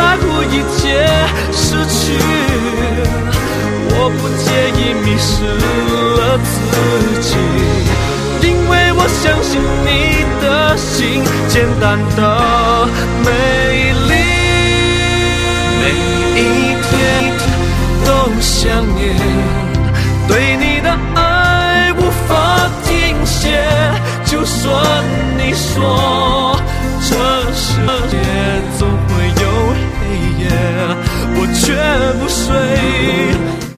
在乎一切失去，我不介意迷失了自己，因为我相信你的心简单的美丽，每一天都想念，对你的爱无法停歇，就算你说